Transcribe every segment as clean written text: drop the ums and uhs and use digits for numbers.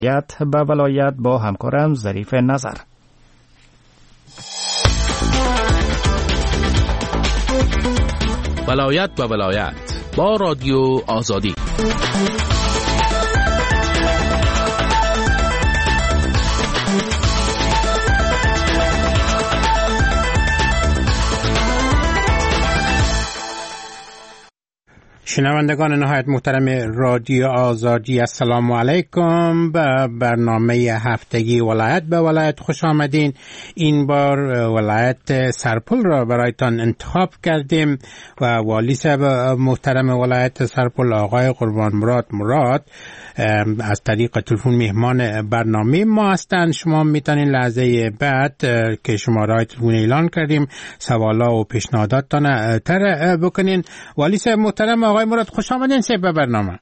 به ولایت با همکارم ظریف نظر. ولایت به ولایت با رادیو آزادی. شنوندگان نهایت محترم رادیو آزادی، السلام علیکم. به برنامه هفتگی ولایت به ولایت خوش آمدین. این بار ولایت سرپل را برایتان انتخاب کردیم و والی صاحب محترم ولایت سرپل آقای قربان مراد از طریق تلفن مهمان برنامه ما هستند. شما میتونین لحظه بعد که شماره تلفن اعلان کردیم سوالا و پیشنهاداتتان طرح بکنین. والی صاحب محترم آقای مراد خوش آمدین به برنامه.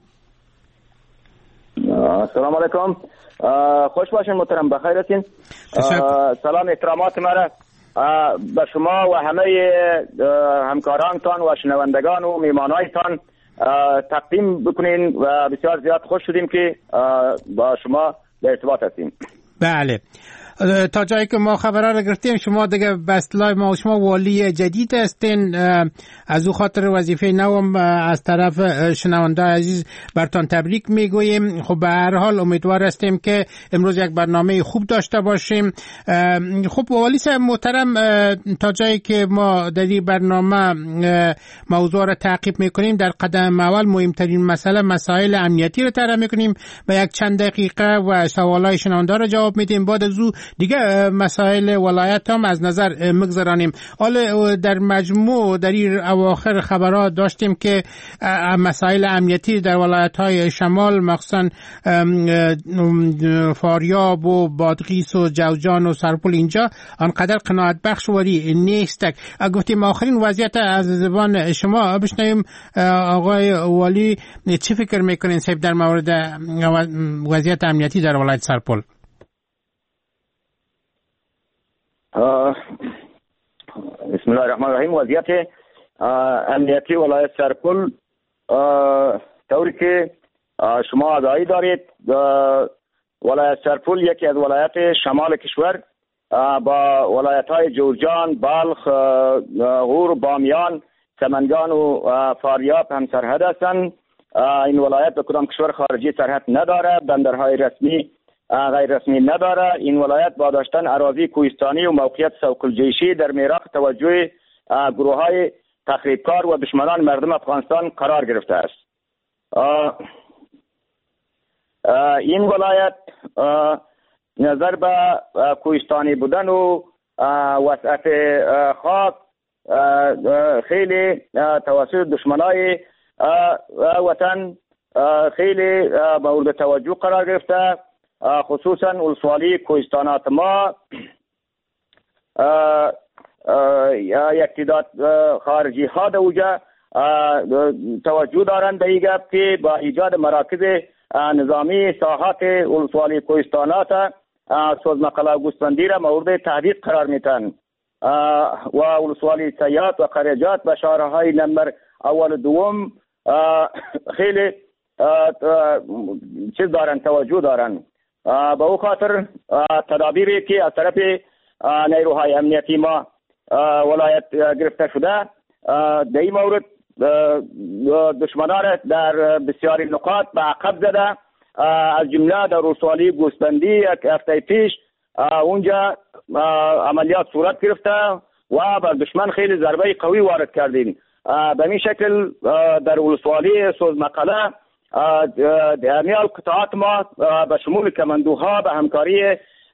سلام علیکم، خوش باشین محترم، بخیر هستین. سلام احترامات مرا به شما و همه همکارانتان و شنوندگان و میمانایتان تقدیم بکنین و بسیار زیاد خوش شدیم که با شما در ارتباط هستیم. بله، تا جایی که ما خبرها رو گرفتیم شما دیگه به اصطلاح ما شما والی جدید هستین. از او خاطر وظیفه نوم از طرف شنونده عزیز برتان تبریک میگوییم. خب به هر حال امیدوار هستیم که امروز یک برنامه خوب داشته باشیم. خب والی صاحب محترم، تا جایی که ما در این برنامه موضوع را تعقیب میکنیم، در قدم اول مهمترین مسائل امنیتی رو طرح میکنیم و یک چند دقیقه و سوالای شنونده را جواب میدیم. بعد از او دیگه مسائل ولایت هم از نظر مگذرانیم. حالا در مجموع در این اواخر خبرات داشتیم که مسائل امنیتی در ولایت‌های شمال مخصوصا فاریاب و بادغیس و جوزجان و سرپل اینجا آنقدر قناعت بخش وری نیست. گفتیم آخرین وضعیت از زبان شما بشنویم. آقای والی چی فکر میکنین صاحب در مورد وضعیت امنیتی در ولایت سرپل؟ بسم الله الرحمن الرحیم. وضعیت امنیتی ولایت سرپل طوری که شما آگاهی دارید، ولایت سرپل یکی از ولایت شمال کشور با ولایت‌های جوزجان، بلخ، غور، بامیان، سمنگان و فاریاب هم سرحد هستند. این ولایت به کدام کشور خارجی سرحد نداره، بندرهای رسمی غیر رسمی نداره. این ولایت با داشتن اراضی کوهستانی و موقعیت سوق‌الجیشی در میراق توجه گروه‌های تخریبکار و دشمنان مردم افغانستان قرار گرفته است. این ولایت نظر به کوهستانی بودن و وسعت خاک خیلی توسط دشمنای وطن خیلی مورد توجه قرار گرفته، خصوصا ولسوالی کوهستانات ما یک تعداد خارجی ها در اوجا توجه دارند به این گپ که با ایجاد مراکز نظامی ساحات ولسوالی کوهستانات سوزمقله و گوسفندی را مورد تهدید قرار میتن و ولسوالی سیات و قریجات و شهرهای نمبر اول و دوم خیلی چیز دارن، توجه دارن. به او خاطر تدابیری که از طرف نیروهای امنیتی ما ولایت گرفته شده در این مورد دشمنان در بسیاری نقاط به عقب زده، از جمله در ولسوالی گوسفندی یک هفته پیش اونجا عملیات صورت گرفته و بر دشمن خیلی ضربه قوی وارد کردیم. به این شکل در ولسوالی سوزمقله جمیع قطاعات ما به شمول کماندوها به همکاری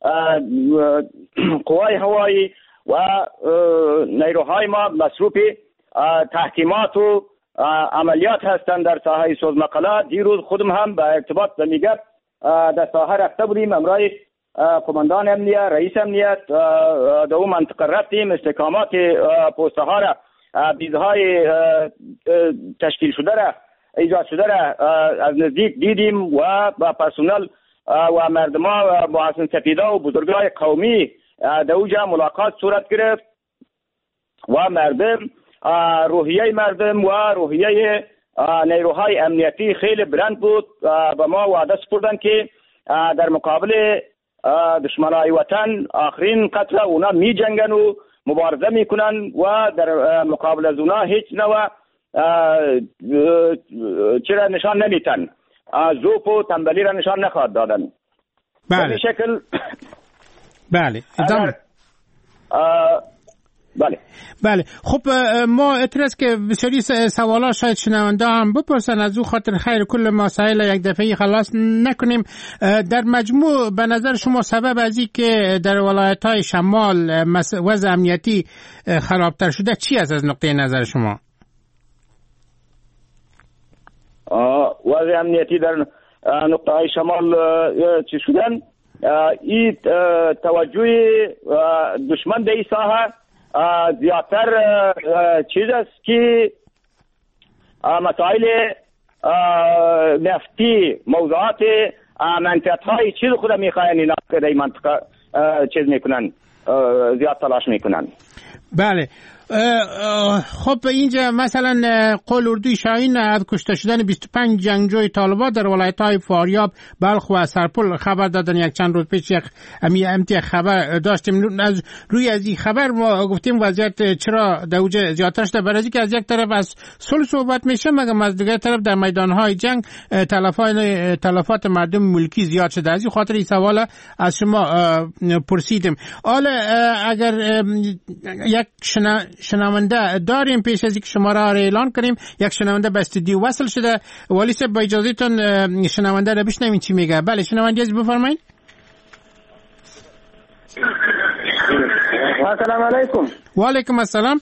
قوای هوایی و نیروهای ما مصروف تحکیمات و عملیات هستند در ساحه سوزمقله. دیروز خودم هم به ارتباط میگه در ساحه رفته بودیم، امروز قماندان امنیت، رئیس امنیت در اون منطقه رفتیم، استحکامات پوسته ها را، بیزهای تشکیل شده را، ایجاد شده را از نزدیک دیدیم و با پرسنل و مردمان و محسن سپیده و بزرگای قومی در اوجا ملاقات صورت گرفت و مردم روحیه مردم و روحیه نیروهای امنیتی خیلی بلند بود. به ما وعده سپردن که در مقابل دشمنای وطن آخرین قتل اونا می جنگن و مبارزه میکنن و در مقابل از اونا هیچ نوع چرا نشان نمیتن، ذوق و تنبلی را نشان نخواهد دادن. بله. به شکل بله ادامه. بله بله. خب ما اعتراض که بسیاری سوالا شاید شنونده هم بپرسن، از او خاطر خیر کل مسائل یک دفعی خلاص نکنیم. در مجموع به نظر شما سبب از این که در ولایت‌های شمال وضع امنیتی خرابتر شده چی است از نقطه نظر شما؟ وضع امنیتی در نقطه های شمال چی شدن؟ این توجه دشمن به این ساحه زیادتر چیز است که مسائل نفتی، موضوعات منطقه‌های چیز خود میخواین اینا که در این منطقه چیز میکنن، زیاد تلاش میکنن. بله. خب اینجا مثلا قول اردوی شاهین از کشته شدن 25 جنگجوی طالبان در ولایت‌های فاریاب، بلخ و سرپل خبر دادن. یک چند روز پیش یک امتی خبر داشتیم. از روی از این خبر ما گفتیم وضعیت چرا در اوج زیادتر شده، برای اینکه از یک طرف از صلح صحبت میشه مگر از دیگر طرف در میدان‌های جنگ تلفات مردم ملکی زیاد شده. از این خاطر این سوال از شما پرسیدم. حالا اگر یک شنونده داریم پیش از اینکه شماره را اعلان کنیم، یک شنونده به استودیو وصل شده. والی صاحب با اجازهتون شنونده را بشنویم چی میگه. بله شنونده از بفرمایید. السلام علیکم. و علیکم السلام.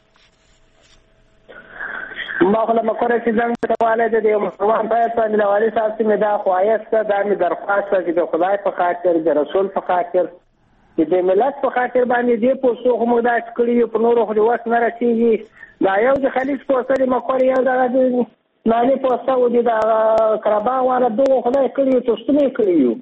ما خلا مکره چې زنګ ته والد دی مسلمان په باندې والی صاحب چې مدا خوایست دا می درخواست چې د خدای په خاطر د رسول په خاطر د ملت په خاطر باندې دې پوسو هم دا کړی په نورو خو وخت نه رسیږي. دا یو د خلیج پوسټ دی مکره یو دا د نانی پوسټ و دي دا کربا واره دوه خدای کړی توستنی کړی.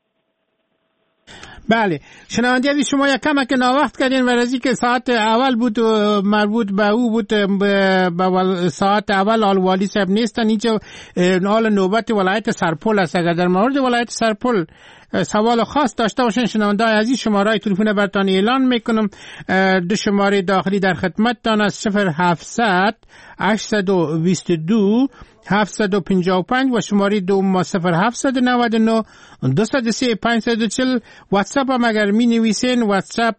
بله شنونده عزیز شما یک کمک ناوقت کردین و رازی که ساعت اول بود و مربوط به او بود. به ساعت اول آل والی صاحب نیستن. اینجا حال نوبت ولایت سرپل است. اگر در مورد ولایت سرپل سوال خاص داشته باشین شنونده عزیز شماره تلفن برتان اعلان میکنم. دو شماره داخلی در خدمتتان است: 0700 822 755 و شماره دوم 0799 203 540. واتساپ هم اگر می نویسین واتساپ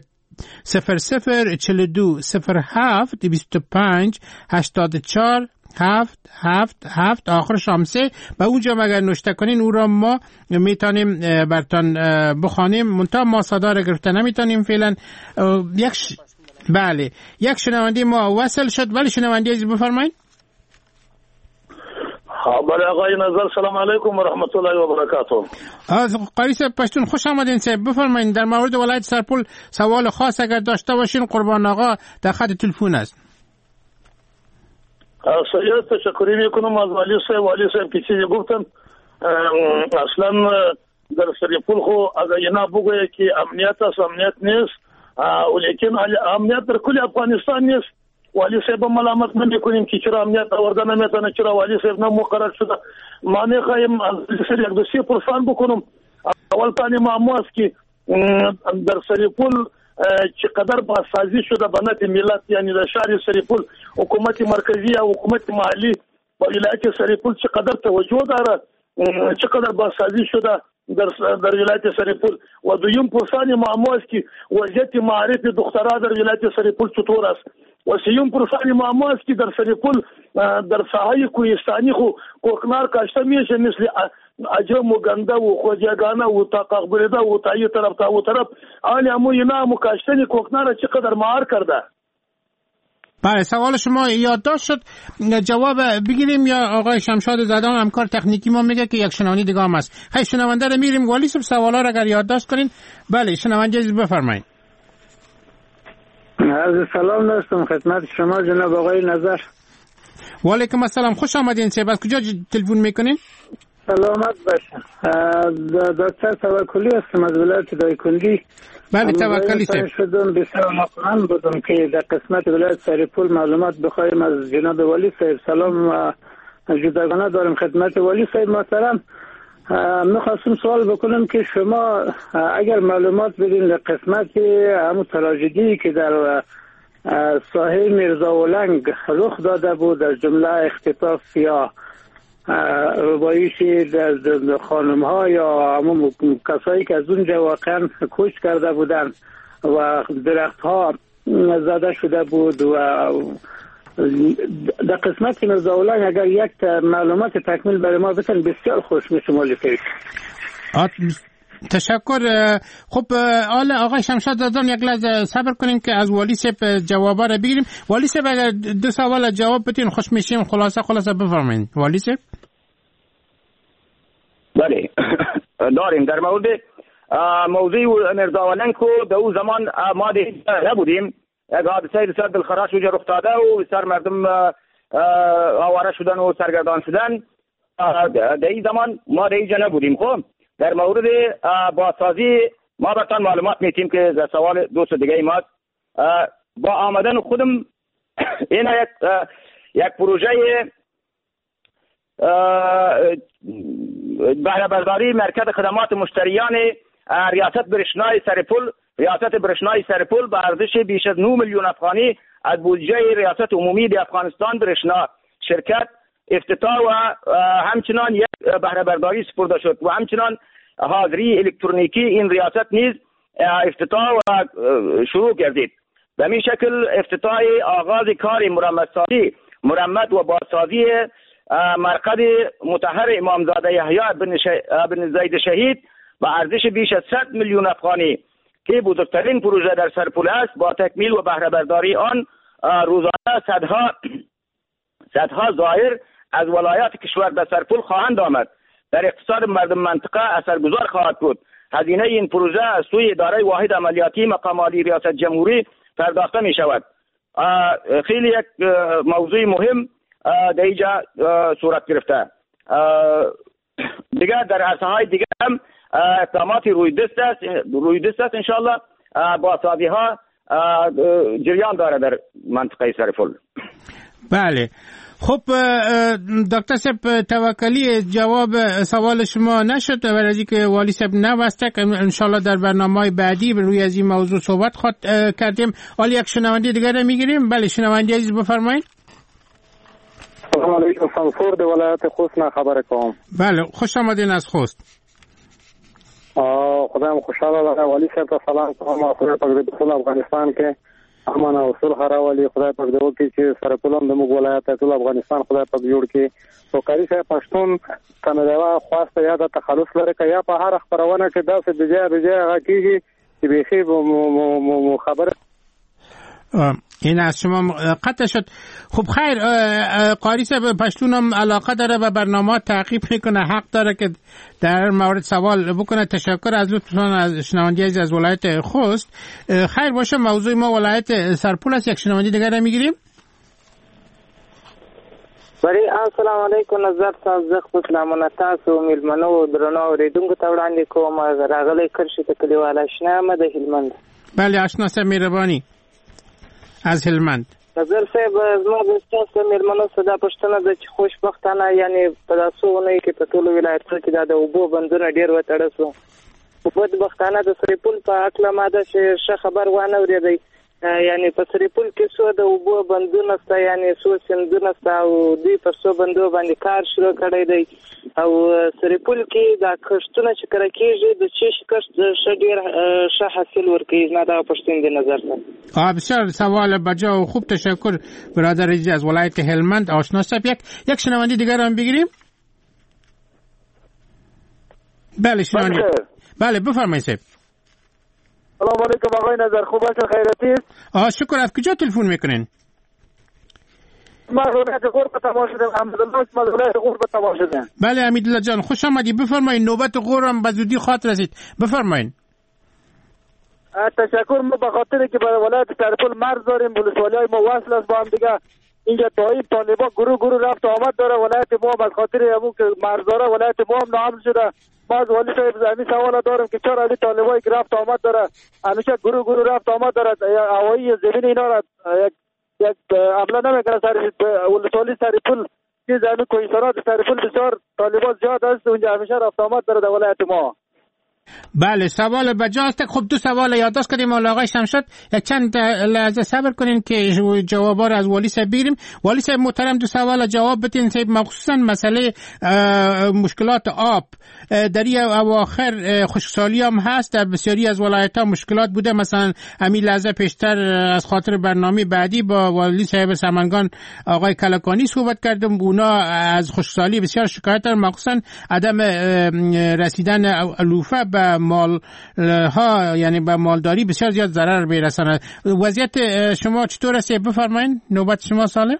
0042 07 25 84 7 آخرش هم 3. و اونجا اگر نوشته کنین او را ما میتونیم برتان بخوانیم. منتها ما صدا را گرفته نمیتونیم فعلا. بله یک شنونده ما وصل شد. ولی شنونده عزیز بفرمایید. بله آقای نظر سلام علیکم و رحمت الله و برکاته. قاری صاحب پشتون خوش آمدین صاحب. بفرمایید در مورد ولایت سرپل سوال خاص اگر داشته باشین قربان آقا در خط تلفن است. سید تشکری میکنم از والی صاحب که چیزی گفتن. اصلا در سرپل خو از اینا بگویه که امنیت است، امنیت نیست، ولیکن امنیت در کل افغانستان نیست. والی صاحب ملامت نمیکنیم که چرا امنیت آورده نمیتونه، چرا والی صاحب مقرر شده. ما نخواهیم از سر یک دوسیه پرسان بکنم. اول تانی معمو است که در سرپل چقدر بازسازی شده به نفع ملت، یعنی در شهر سرپل حکومت مرکزی و حکومت محلی با ولایت سرپل چقدر توجه داره، چقدر بازسازی شده در ولایت سرپل. و دویم پرسان معمو است که وضعیت معارف دخترها در ولایت سرپل چطور است. و سیوم پرسان معمو است که در سرپل در ساحه کوهستانی خو کوکنار کاشته میشه، مثل عجم و گنده و خوجگانه و تاقاق بریده و تایی طرف تا و طرف آنی همو اینا مکاشتنی کوکنار چقدر مهار کرده. بله سوال شما یادداشت شد. جواب بگیریم یا آقای شمشاد زدان همکار تکنیکی ما میگه که یک شنونده دیگه هم هست. خیلی شنونده رو میریم. والی صاحب سوالا رو اگر یادداشت کنین. بله شنونده عزیز بفرمایید. عرض سلام داشتم خدمت شما جناب آقای نظر. و علیکم السلام. خوش آمدین صاحب. از کجا تلفن میکنین؟ سلامت باشین. دکتر توکلی هستم از ولایت دایکنډي. بله توکلی صاحب. شدم بسیار مطمئن بودم که در قسمت ولایت سرپل معلومات بخوایم از جناب والی صاحب. سلام و جداگانه دارم خدمت والی صاحب محترم. میخواستم سوال بکنم که شما اگر معلومات بدین در قسمت همون تراژدی که در ساحل میرزاولنگ رخ داده بود، از جمله اختطاف یا ربایش در خانم ها یا همون کسایی که از اونجا واقعا کوچ کرده بودن و درخت ها زده شده بود و در قسمت میرزاولنگ اگر یک معلومات تکمیل برای ما بتن بسیار خوش میشه مالی کنید. تشکر. خب آقای شمشاد دادان یک لحظه صبر کنیم که از والی صاحب جوابا رو بگیریم. والی صاحب اگر دو سوال جواب بدین خوش میشیم. خلاصه بفرمایید والی صاحب. بله داریم. در مورد موضوع میرزاولنگ کو در اون زمان ما نبودیم. یک حادثه بسیار دلخراش وجه رخ داده و بسیار مردم آواره شدن و سرگردان شدن. در این زمان ما در اینجا نبودیم. خب در مورد بازسازی ما براتون معلومات میتیم که در سوال دوست دیگه ما با آمدن خودم این یک پروژه بهره برداری مرکز خدمات مشتریان ریاست برشنای سرپل به ارزش بیش از 9 میلیون افغانی از بودجه ریاست عمومی د افغانستان برشنا شرکت افتتاح و همچنان یک بهره برداری سپرده شد و همچنان حاضری الکترونیکی این ریاست نیز افتتاح و شروع گردید. به این شکل افتتاح آغاز کار مرمت و بازسازی مرکز مطهر امامزاده یحیی بن زید شهید به ارزش بیش از 100 میلیون افغانی که بزرگترین پروژه در سرپل است، با تکمیل و بهره برداری آن روزانه صدها زائر از ولایات کشور در سرپل خواهند آمد. در اقتصاد مردم منطقه اثرگذار خواهد بود. هزینه این پروژه از سوی اداره واحد عملیاتی مقام عالی ریاست جمهوری پرداخته می شود. خیلی یک موضوع مهم در اینجا صورت گرفته. دیگر در عرصه‌های دیگر هم اقداماتی روی دست است انشاءالله. بازسازی ها جریان داره در منطقه سرپل. بله. خب دکتر صاحب توکلی جواب سوال شما نشد برای اینکه والی صاحب نوسته که انشالله در برنامه‌های بعدی روی از این موضوع صحبت کردیم. حالا یک شنونده دیگر رو میگیریم. بله شنونده عزیز بفرمایید. سلام علیکم. فنفورد ولایت خوست نه خبر کنم. بله خوش آمدین از خوست. خدایم خوشحاله والی صاحب ته سلام کوم. خدای پاک دې ټول افغانستان کې امن او صلح راولي. خدای پاک دې وکړي چې سرپل هم د موږ ولایت ټول افغانستان خدای پاک جوړ کړي. او کاری صاحب پښتون کاناډا خواسته یا د تخلص لري که یا په هر خبرونه کې داسې د ځای هغه کېږي چې بيخي خبره این از شما قطع شد. خب خیر قاری صاحب پشتون هم علاقه داره و برنامه تعقیب میکنه، حق داره که در مورد سوال بکنه. تشکر از لطفتون از شنوندی عزیز از ولایت خوست. خیر باشه موضوع ما ولایت سرپل است. یک شنوندی دیگر میگیریم. بری السلام علیکم. نظر تاسو خپل سلامونه تاسو ملمنو درنو اوریدونکو ته وړاندې کوم. راغلی کرشي ته کلیوال آشنا مده هلمند. بله آشنا صاحب مهرباني از هلمند. نظر صاحب زما د تاسو ملمنو صدا پښتنه د خوشبختانه یعنی په تاسو ونه کې په ټولو ولایتونو کې د اوبو بندونه ډیر وتړل شو. په بدبختانه د سرپل په اکله ماده چې خبر وانه ورېدی. یعنی په سرپل کې څو د اوبو بندونه ستا یعنی څو سندونه ستا او دوی پر څو بندو باندې کار شروع کړی دی او سرپل کې د کښتونه چې کړه کېږي د چش کښت ډېر ښه حاصل ورکوي. نه دا پښتون دی نظر ته بسیار سوال بجا و خوب. تشکر برادر عزیز از ولایت هلمند آشنا صاحب. یک شنونده دیگر هم بگیریم. بله شنونده. بله بفرمایید صاحب. سلام علیکم آقای نظر، خوب هستین؟ خیراتی؟ شکر. از کجا تلفن میکنین؟ ما ولایت غور به تماس شدم. الحمدلله ما ولایت غور به تماس شدم. بله امیدالله جان خوش آمدید. بفرمایید. نوبت غور هم به زودی خاطر رسید. بفرمایید. تشکر. ما به خاطر که با ولایت سرپل مرز داریم، ولسوالی‌های ما وصل است با هم دیگه. اینجا طایف طالبا گروه رفت آمد داره. ولایت ما از خاطر همون که مرز داره ولایت ما هم ناامن شده. ما از والی صاحب زمین سوال دارم که چرا علی طالبای رفت آمد داره، همیشه گروه رفت آمد داره. هوایی زمین اینا را یک عمله نمیکنه. ولسوالی سرپل که زمین کوهستانات سرپل بسیار طالبان زیاد است، اونجا همیشه رفت آمد داره در ولایت ما. بله، سوال بجاست. خب دو سوال یادداشت کردیم مولا آقای شمشاد، یک چند لحظه صبر کنین که جوابا رو از والی صاحب بگیریم. والی صاحب محترم دو سوال جواب بدین صاحب، مخصوصا مسئله مشکلات آب در این اواخر خشکسالی هم هست در بسیاری از ولایت ها مشکلات بوده. مثلا همین لحظه پیشتر از خاطر برنامه بعدی با والی صاحب سمنگان آقای کلکانی صحبت کردم، اونا از خشکسالی بسیار شکایت دارن، مخصوصا عدم رسیدن علوفه به مال ها، یعنی به مالداری بسیار زیاد ضرر برساند. وضعیت شما چطور است؟ بفرمایید، نوبت شما سالم.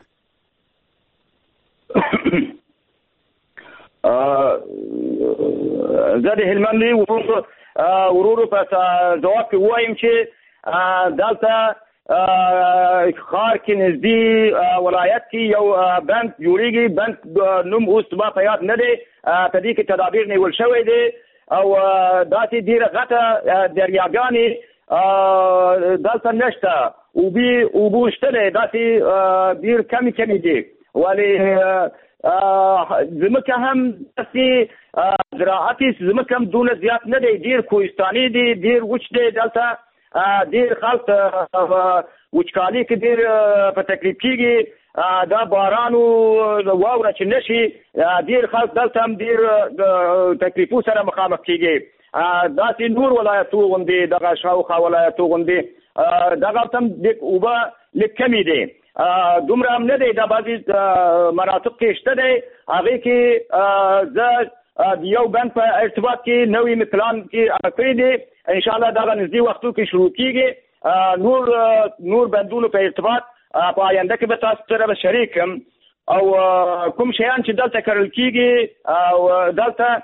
زده هلمندی ورور پس جواب که وایم که دلتا خار که نزدی ولایت کی یو بند جوړیږي، بند نوم اوس ما په یاد نه دی، په دې کې تدابیر نیول شوی دی او داسې ډیره غټه دریاګانې دلته نشته، اوبه شته دی، داسې ډیر کمی دي، ولی زمکه هم داسې زراعتي زمکه هم دونه زیات نه دی، ډیر کوهستاني دی، ډیر وچ دی، دلته ډیر خلک وچکالي کې ډیر په تکلیف کېږي، دا باران او واوره چې نشي ډیر خلک دلته هم ډیر تکلیفو سره مخامخ کېږي. داسې نور ولایتو غوندې دغه شاوخوا ولایتو غوندې دغه هم اوبه لږ کمې دی، دومره هم نه دی، دا بعضې مناطق کې شته دی، هغې کې زه د یو بند په ارتباط کې نوی مې پلان کې کړی دی، انشاءالله دغه نږدې وختو کې شروع کېږي. نور بندونو په ارتباط په آینده کې به تاسو سره به شریکم، او کوم شیان چې دلته کرل کېږي او دلته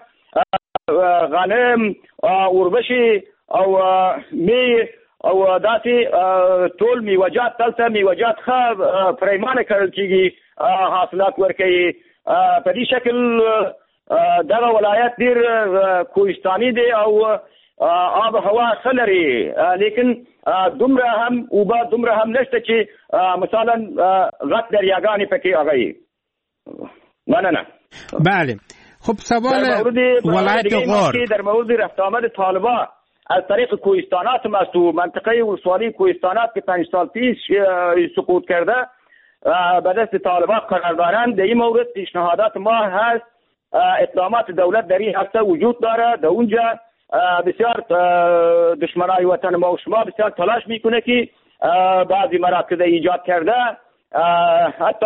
غنم، اوربشې او می او داسې ټول میوجات، دلته میوجات ښه پریمانه کرل کېږي، حاصلات ورکوي. په دې شکل دغه ولایت ډېر کوهستاني دی او آب هوا ښه لري، لیکن دومره هم اوبه دومره هم نشته چې مثلا غټ دریاګانې پکې هغه. مننه. بله، خب سوال ولایت غور در مورد رفت آمد طالبان از طریق کوهستانات هم است، و منطقه ولسوالی کوهستانات که 5 سال پیش سقوط کرده به دست طالبان قرار دارند. در این مورد پیشنهادات ما هست، اقدامات دولت در این هسته وجود داره. در اونجا بسیار دشمنای وطن ما و شما بسیار تلاش میکنه که بعضی مراکز ایجاد کرده، حتی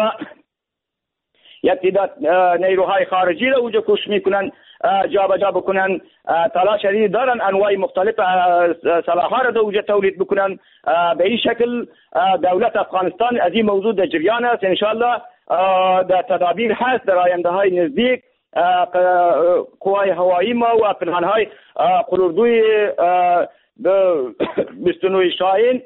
یک تعداد نیروهای خارجی را اونجا کوشش میکنن جابجا بکنن، تلاش شدید دارن انواع مختلف سلاح‌ها را اونجا تولید بکنن. به این شکل دولت افغانستان از این موضوع در جریان است. انشالله در تدابیر هست در آینده های نزدیک قوای هوایی ما و پلان‌های قلوردوی 29 شاهین،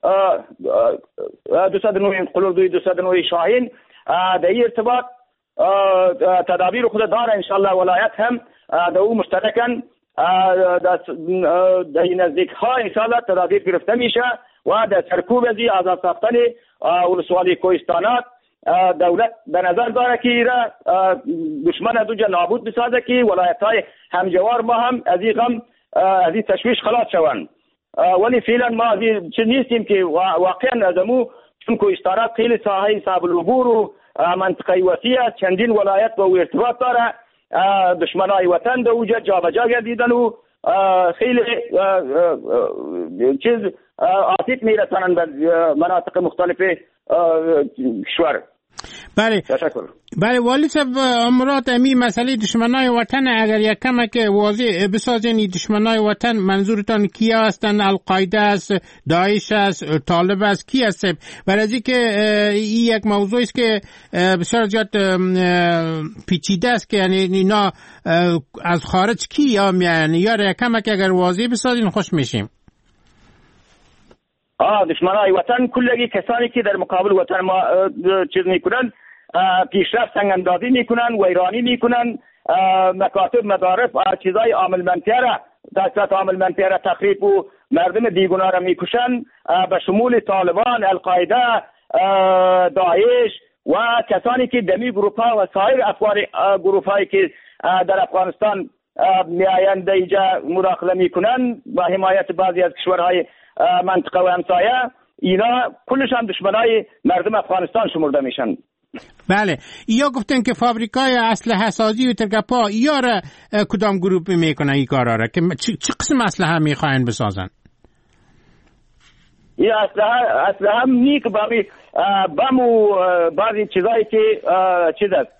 209 قلوردوی 209 شاهین در این ارتباط تدابیر خود داره. انشالله ولایت هم در او مشترکن در این نزدیک ها انشالله تدابیر گرفته میشه و در سرکوب از آزاد ساختن ولسوالی کوهستانات دولت به نظر داره که ایره دشمن از اونجا نابود بسازه که ولایت های همجوار ما هم از این غم از این تشویش خلاص شوند. ولی فعلا ما از این چه نیستیم که واقعا از امو چون کوهستانات خیلی ساحه صعب العبور و منطقه وسیع است، چندین ولایت با او ارتباط داره، دشمنای وطن در اونجا جابجا گردیدن و خیلی چیز آسیب میرسانند به مناطق مختلف کشور. بله تشکر. بله والی صاحب، امرات امی مسئله دشمنای وطن اگر یک کمک واضح بسازین، دشمنای وطن منظورتان کیا هستن؟ القاعده است، داعش است، طالب است، کی است؟ برای از اینکه این یک موضوعی است که بسیار زیاد پیچیده است که یعنی اینا از خارج کی یا میان، یا یک کمک اگر واضح بسازین خوش میشیم. دشمنای وطن کلگی کسانی که در مقابل وطن ما چیز میکنن، پیشرفت سنگاندازی میکنن، ویرانی میکنن، مکاتب، مدارس، چیزای عامل منطقه را دستات عامل منطقه را تخریب و مردم بیگناه را میکشن، به شمول طالبان، القاعده، داعش و کسانی که دمی گروپ ها و سایر افکار گروپ هایی که در افغانستان میآیند اینجا مداخله میکنن و حمایت بعضی از کشورهای منطقه و همسایه، اینا کلش هم دشمنای مردم افغانستان شمرده میشن. بله، یا گفتن که فابریکای اسلحه سازی و ترگپا یا را کدام گروپ میکنن این کارا را که چه قسم اسلحه میخواین بسازن؟ این اسلحه هم نیک باقی بم و بعضی چیزایی که چیز است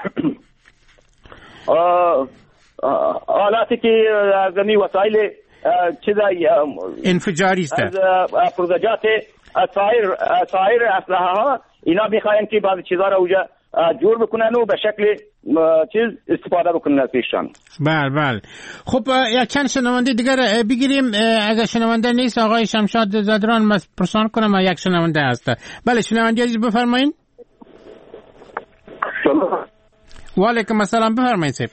آلاتی که از این وسایل چیزایی انفجاری است، از پروژات سایر اسلحه ها اینا میخواین که بعضی چیزها را اوجا جور بکنن و به شکل چیز استفاده بکنن از پیششان. بله. خب یک چند شنونده دیگر بگیریم. اگر شنونده نیست آقای شمشاد زدران پرسان کنم یک شنونده هست. بله شنونده عزیز بفرمایید. سلام. و علیکم السلام، بفرمایید صاحب.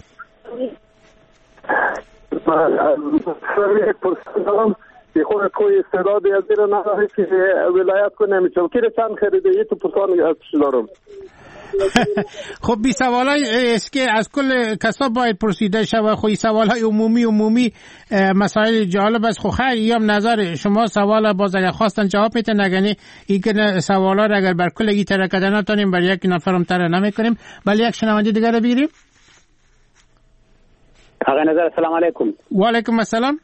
من پرسان دارم که خود کوئی استعدادی از دیره نداره که ولایت کنه نمیچم که چند خریده یه تو پرسان از دارم. خب بی سوالای است که از کل کسا باید پرسیده شود. خوی سوالای عمومی مسائل جالب است. خب خیر ایام نظر شما سوال باز اگر خواستن جواب میتن، اگر این که سوالا را اگر بر کل تره کده نتانیم بر یک نفرم تره نمیکنیم. بله یک شنونده دیگر رو بگیریم. آقا نظر السلام علیکم. و علیکم السلام.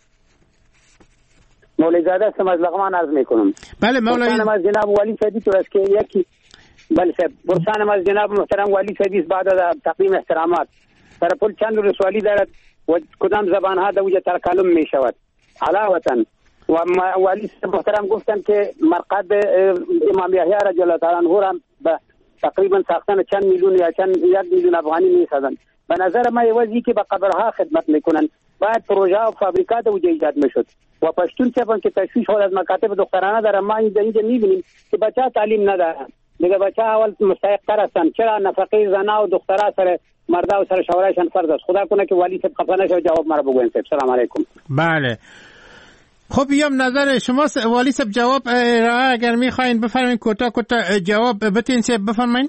مولوی زاده هستم از لغمان عرض میکنم. بله مولوی. برسانم از جناب والی سیدی تو است که یکی بله صاحب برسانم از جناب محترم والی سیدی بعد از تقدیم احترامات سرپل چند رسوالی دارد و کدام زبان ها در وجه ترکلم می شود علاوه و والی محترم گفتن که مرقد امام یحیی رضی الله تعالی عنه را به تقریبا ساختن چند میلیون یا چند 1 میلیون افغانی میسازن. به نظر ما یوازی که به قبرها خدمت میکنن باید پروژه و فابریکات و ایجاد میشد و پشتون چپن که تشویش خود از مکاتب دخترانه داره. ما اینجا میبینیم که بچه تعلیم نداره دیگه، بچه اول مستحق تر هستن. چرا نفقه زنا و دخترها سر مردا و سر شوهرشان فرض است. خدا کنه که والی صاحب خفه نشه. جواب مرا بگوین صاحب. سلام علیکم. بله خب بیام نظر شما والی صاحب جواب اگر میخواین بفرمایید کوتاه جواب بتین صاحب بفرمایید.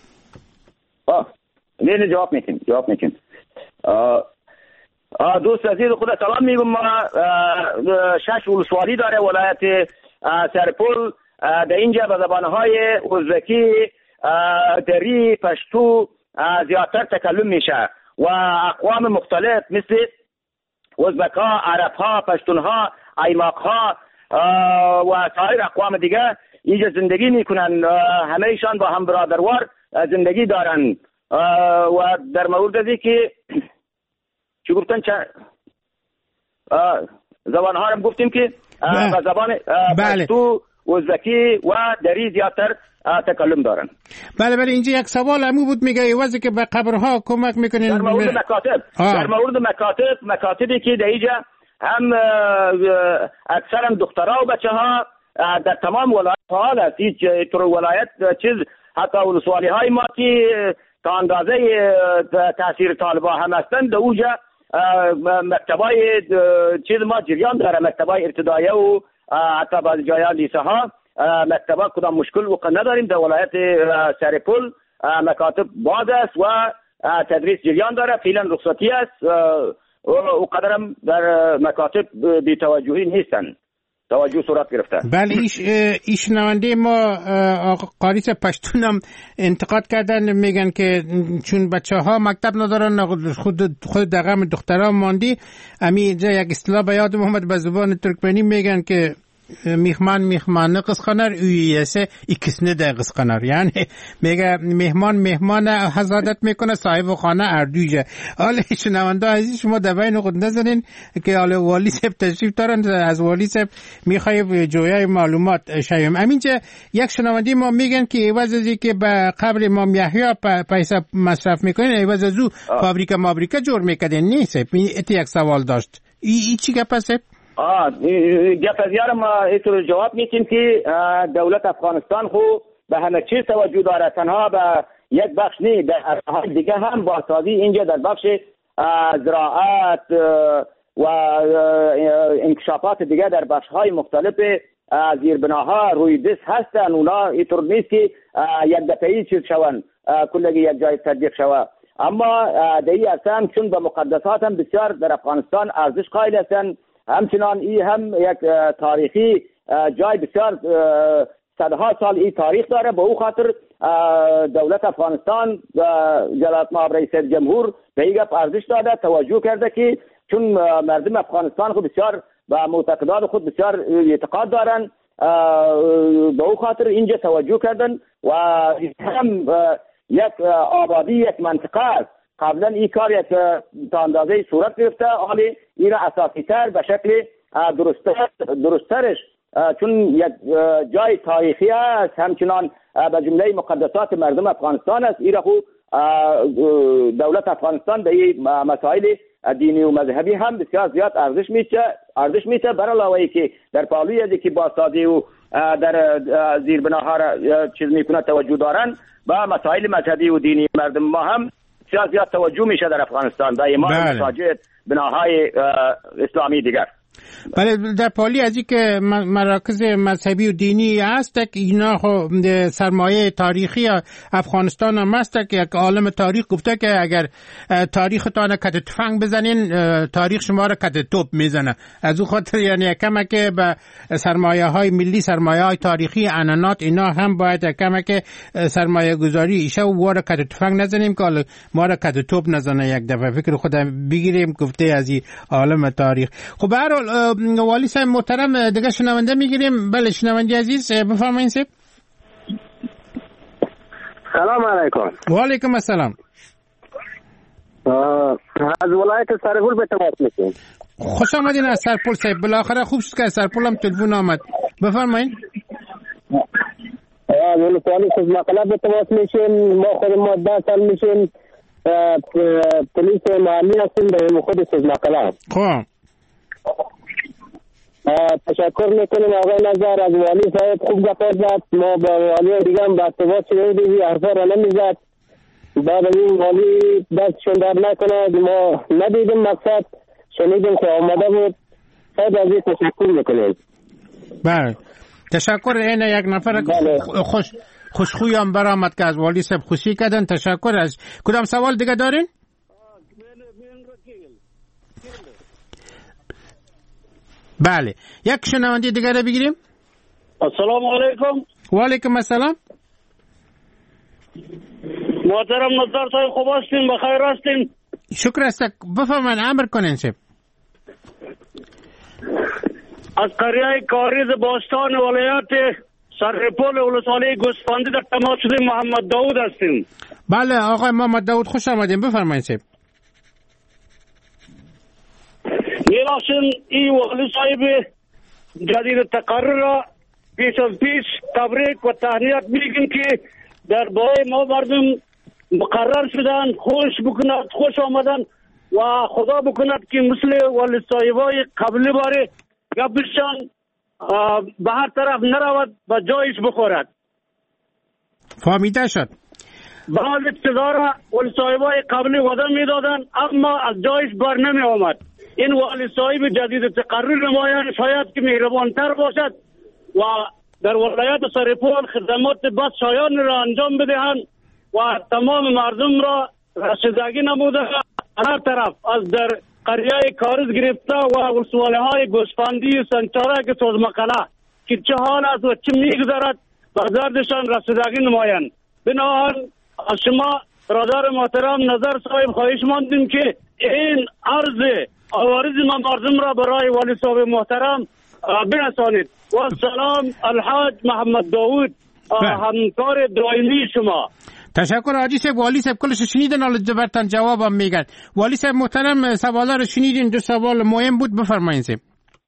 نه جواب میتین. دوست عزیز خدا سلام میگم. ما 6 ولسوالی داره ولایت سرپل. در اینجا به زبانهای ازبکی، دری، پشتو زیادتر تکلم میشه و اقوام مختلف مثل ازبک‌ها، عرب‌ها، پشتون‌ها، ایماق‌ها و سایر اقوام دیگه اینجا زندگی میکنن. همه ایشان با هم برادروار زندگی دارن و در مورد ازی که چی گفتن زبان ها هم گفتیم که به زبان پشتو، ازبکی و دری زیادتر تکلم دارن. بله اینجا یک سوال همون بود، میگه ایوازی که به قبرها کمک میکنین در مورد مکاتبی که در اینجا هم اکثرا دخترها و بچه ها در تمام ولایت فعال است. هیچ طور ولایت چیز حتی ولسوالی های ما که تا اندازه تاثیر طالبا هم هستند در اوجا مکتبای چیز ما جریان داره، مکتبای ابتدایه و حتی بعضی جایا لیسه ها مکتبا کدام مشکل وقع نداریم. در ولایت سرپل مکاتب باز است و تدریس جریان داره. فعلا رخصتی است و قدرم در مکاتب بی توجهی نیستن، توجه صورت گرفته. بله ایش نوانده ما قاری پشتون هم انتقاد کردن، میگن که چون بچه ها مکتب ندارن خود دقم دخترها ماندی. امی اینجا یک اصطلاح به یاد محمد به زبان ترکمنی میگن که میخمان قسخنر اویسه ایکسنه ده قسخنر، یعنی میگه مهمان حضادت میکنه، صاحب خانه اردویجه. حالا شنونده عزیز شما در بین خود نزنین که حالا والی صاحب تشریف دارن، از والی صاحب میخوایم جویای معلومات شویم. همینجا یک شنونده ما میگن که عوض از که به قبر امام یحیی پیسه مصرف میکنین عوض از او فابریکه جور میکردین نیست؟ یک سوال داشت ای چی گپ است؟ گپ از یارم اینطور جواب میتیم که دولت افغانستان خو به همه چیز توجه داره، تنها به یک بخش نه، در دیگه هم با سازی اینجا در بخش زراعت و انکشافات دیگه در بخش های مختلف زیربناها روی دست هستن، اونا اینطور نیست که یک دفعی چیز شون کلگی یک جای تطبیق شود. اما دهی هستن چون به مقدسات هم بسیار در افغانستان ارزش قائل هستن. همچنان این هم یک تاریخی جای بسیار صدها سال این تاریخ داره. به او خاطر دولت افغانستان جلالت مآب رئیس جمهور به این گپ ارزش داده، توجه کرده که چون مردم افغانستان خود بسیار به معتقدات خود بسیار اعتقاد دارن، به او خاطر اینجا توجه کردن و هم یک آبادی یک منطقه است. قبلا این کار یک تا اندازه صورت گرفته، حالی این را اساسی تر به شکل درسترش چون یک جای تاریخی است، همچنان به جمله مقدسات مردم افغانستان است. این را خود دولت افغانستان به این مسائل دینی و مذهبی هم بسیار زیاد ارزش میته بر علاوه ای که در پالوی ازی که بازسازی و در زیربناها را چیز میکنه توجه دارن، با مسائل مذهبی و دینی مردم ما هم بسیار زیاد توجه میشه در افغانستان و امام مساجد، بناهای اسلامی دیگر. بله، در پالی از این که مراکز مذهبی و دینی هست که اینا سرمایه تاریخی افغانستان هم هست که یک عالم تاریخ گفته که اگر تاریختان کت تفنگ بزنین تاریخ شما را کت توپ میزنه. از او خاطر یعنی کمه که به سرمایه های ملی، سرمایه های تاریخی عنعنات اینا هم باید کمه که سرمایه گذاری ایشه و واره کت تفنگ نزنیم که ما را کت توپ نزنه یک دفعه. فکر خودم بگیریم گفته از این عالم تاریخ. خب والی صاحب محترم دیگه شنونده میگیریم. بله شنونده عزیز بفرمایید صاحب. سلام علیکم. و علیکم السلام. از ولایت سرپل به تماس میشیم. خوش آمدین از سرپل صاحب. بالاخره خوب شد که از سرپل هم تلفن آمد. بفرمایید. ولسوالی سوزمقله به تماس میشیم. ما خود ما 10 سال میشیم پلیس محلی هستیم به خود سوزمقله. خب تشکر میکنیم آقای نظر از والی صاحب، خوب گپ زد. ما با والی دیگه هم بسته‌باز شده بودیم، حرفا را نمیزد. بعد از این والی دستشون در نکنه، ما ندیدیم مقصد، شنیدیم که آمده بود. خیلی از این تشکر میکنیم. بله تشکر. این یک نفر خوشخوی هم برآمد که از والی صاحب خوشی کردن. تشکر. از کدام سوال دیگه دارین؟ بله یک شنونده دیگر رو بگیریم. السلام علیکم. و علیکم السلام. محترم نظر صاحب خوب هستین؟ بخیر هستین؟ شکر است. بفرمایید امر کنین صاحب. از قریه کاریز باستان ولایت سرپل ولسوالی گوسفندی در تماس شدیم. محمد داود هستیم. بله آقای محمد داود خوش آمدین. بفرمایید صاحب. میراشن این والی صاحب جدید تقرر را پیش از پیش تبریک و تهنیت میگیم که در باره ما مردم مقرر شدن، خوش آمدن و خدا بکند که مثل والی صاحبای قبلی باره گپشان به هر طرف نرود و جایش بخورد. فهمیده شد. بعض اقتدار والی صاحبای قبلی وعده میدادن اما از جایش بر نمی آمد. این والی صاحب جدید تقرر نمایان شاید که مهربانتر باشد و در ولایت سرپل خدمات بس شایان را انجام بدهند و تمام مردم را رسیدگی نموده هر طرف از در قریه کارز گرفته و ولسوالی های گوسفندی سنچارک سوزمقله که چه حال است و چه میگذرد به زردشان رسیدگی نمایند. بنابراین از شما برادر محترم نظر صاحب خواهش ماندیم که این عرض آوارز مردم را برای والی صاحب محترم برسانید. و سلام الحاج محمد داود همکار دائمی شما. تشکر حاجی صاحب. والی صاحب کلش شنیدن، حالا برتن جوابم میگن. والی صاحب محترم سوالا رو شنیدین، دو سوال مهم بود، بفرمایید صاحب.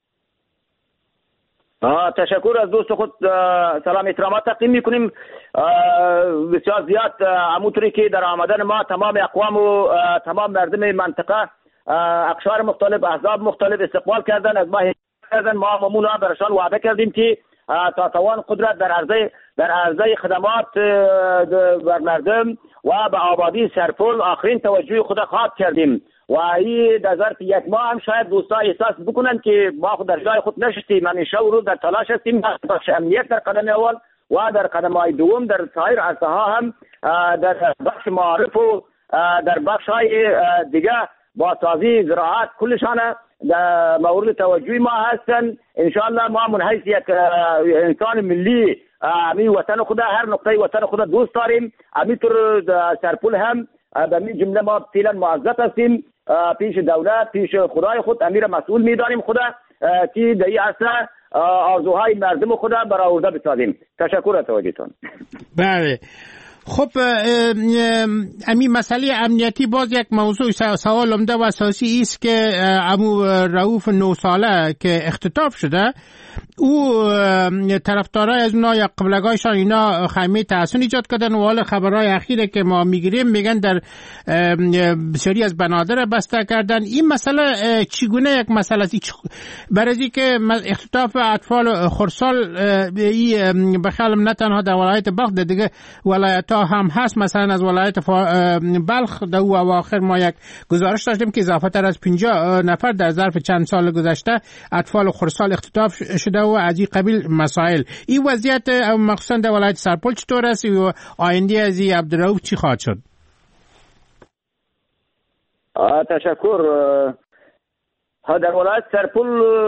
تشکر از دوست خود. سلام احترامات تقدیم میکنیم. بسیار زیاد همونطوری که در آمدن ما تمام اقوام و تمام مردم منطقه اقشار مختلف، احزاب مختلف استقبال کردن، از ما کردن. ما هممون برشان وعده کردیم که تا توان قدرت در عرضه خدمات بر مردم و به آبادی سرپل آخرین توجه خود خواهد کردیم. و این در ظرف یک ماه هم شاید دوستا احساس بکنن که ما خود در جای خود نشستیم، من شب و روز در تلاش هستیم بخش امنیت در قدم اول و در قدم های دوم در سایر عرصه ها هم در بخش معارف و در بخش های دیگه بازسازی زراعت کلشان در مورد توجه ما هستن. انشاءالله ما من حیث یک انسان ملی امی وطن خدا هر نقطه وطن خدا دوست داریم، امی طور سرپل هم به می جمله ما فعلا معذب هستیم پیش دولت، پیش خدای خود امیر مسئول میدانیم خدا که در این عرصه آرزوهای مردم خدا برآورده بسازیم. تشکر از توجهتون. بله خب امی مسئله امنیتی باز یک موضوع سوال عمده و اساسی است که امو رؤوف 9 ساله که اختطاف شده او طرفدارای از اونا یا قبلگایشان اینا خیمه تحسن ایجاد کردن و حال خبرهای اخیره که ما میگیریم میگن در بسیاری از بنادر بسته کردن. این مسئله چگونه یک مسئله است؟ برای که اختطاف اطفال خردسال بخیالم نه تنها در ولایت بلخ در دیگه ولایت ها هم هست، مثلا از ولایت بلخ در او اواخر ما یک گزارش داشتیم که اضافه تر از 50 نفر در ظرف چند سال گذشته اطفال خردسال اختطاف شده و از این قبیل مسائل. این وضعیت مخصوصا در ولایت سرپل چطور است و آینده از این عبدالرؤوف چی خواهد شد؟ تشکر. در ولایت سرپل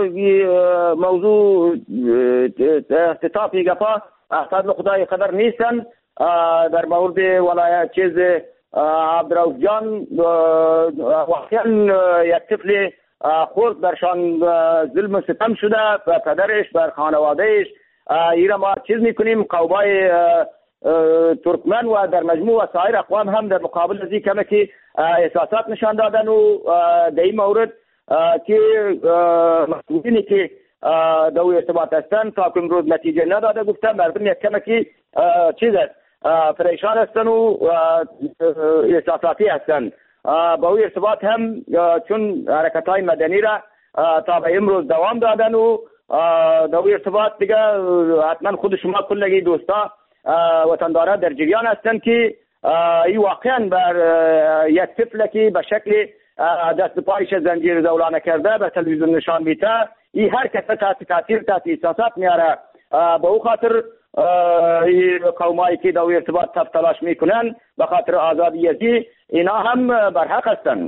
موضوع اختطافی گفا احتاج خدای قدر نیستن. در مورد ولایت چیز عبدالرؤوف جان واقعا یک طفل خورد درشان ظلم و ستم شده بر پدرش بر خانوادهش. ایرا ما چیز میکنیم قومای ترکمن و در مجموع و سایر اقوام هم در مقابل از این کمه که احساسات نشان دادن و در این مورد که مسئولینی که در ارتباط هستن تا که امروز نتیجه نداده گفتن مردم یک کمه که چیز پریشان هستن و احساساتی هستن. با او ارتباط هم چون حرکت های مدنی را تا به امروز دوام دادن و در او ارتباط دیگه حتما خود شما کلگی دوستا وطندارا در جریان هستن که این واقعا بر یک طفل که به شکل دست پایش زنجیر دولانه کرده به تلویزیون نشان میده، این هر کس تاثیر تحت احساسات میاره. به او خاطر قومایی که در ارتباط تلاش میکنن به خاطر آزادی ازی اینا هم بر حق هستن.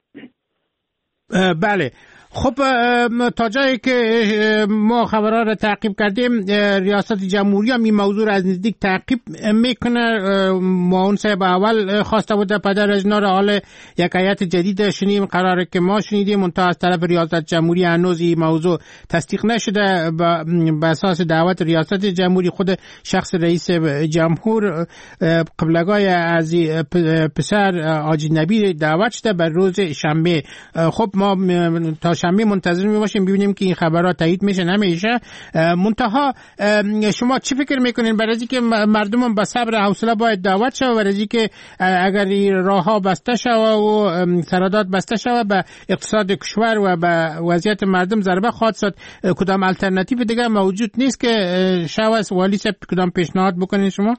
بله خب تا جایی که ما خبرها را تعقیب کردیم ریاست جمهوری هم این موضوع را از نزدیک تعقیب میکنه. معاون صاحب اول خواسته بوده پدر از اینا را، حال یک هیئت جدید شنیدیم قراره که ما شنیدیم منتها از طرف ریاست جمهوری هنوز این موضوع تصدیق نشده. به اساس دعوت ریاست جمهوری خود شخص رئیس جمهور قبلگاه از پسر حاجی نبی دعوت شده بر روز شنبه. خب ما تا شنبه منتظر میباشیم ببینیم که این خبرها تایید میشه نمیشه. منتها شما چی فکر میکنین برای اینکه مردم به صبر حوصله باید دعوت شوه، برای اینکه اگر این راهها بسته شوه و سرادات بسته شوه به اقتصاد کشور و به وضعیت مردم ضربه خواهد شد، کدام الटरनेटिव دیگه موجود نیست که شوه والی صاحب کدام پیشنهاد بکنین شما؟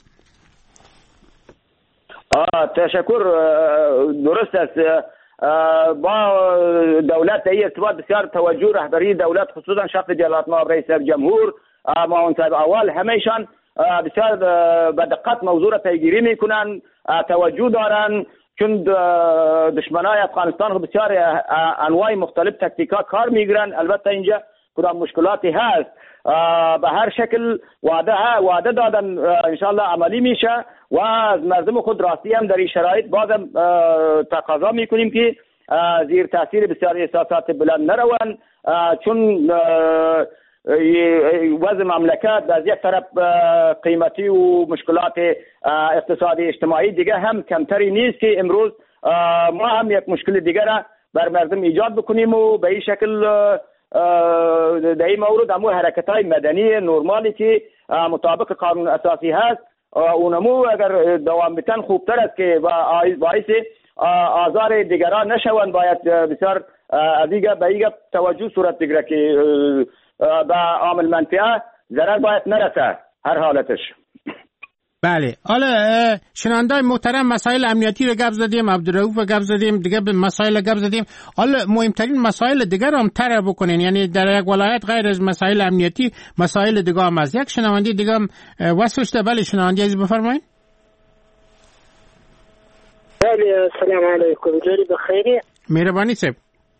تشکر. درست است. با دولت در ارتباط بسیار توجه رهبری دولت خصوصا شخص جلالت مآب رئیس جمهور معاون صاحب اول همیشان بسیار به دقت موضوع را پیگیری میکنن، توجه دارن، چون دشمنای افغانستان بسیار انواع مختلف تکتیکا کار میگیرن. البته اینجا کدام مشکلاتی هست به هر شکل وعده دادن انشالله عملی میشه و از مردم خود راستی هم در این شرایط بازم تقاضا میکنیم که زیر تاثیر بسیار احساسات بلند نروند، چون وضع مملکت از یک طرف قیمتی و مشکلات اقتصادی اجتماعی دیگه هم کمتری نیست که امروز ما هم یک مشکل دیگر را بر مردم ایجاد بکنیم و به این شکل در این مورد امور حرکت های مدنی نرمالی که مطابق قانون اساسی هست اونمو اگر دوام بتن خوبتر است که باعث آزار دیگران نشوند. باید بسیار دیگه به این توجه صورت بگیره که به عامل منفعه ضرر باید نرسه هر حالتش. بله. حالا شنوندای محترم مسائل امنیتی رو گپ زدیم، عبدالرؤوف رو گپ زدیم، دیگه به مسائل گپ زدیم. حالا مهمترین مسائل دیگر هم طرح بکنین، یعنی در یک ولایت غیر از مسائل امنیتی مسائل دیگه هم هست. یک شنونده دیگه هم وصل شده. بله شنونده عزیز بفرمایید. بله السلام علیکم، جوری بخیری؟ مهربانی صاحب.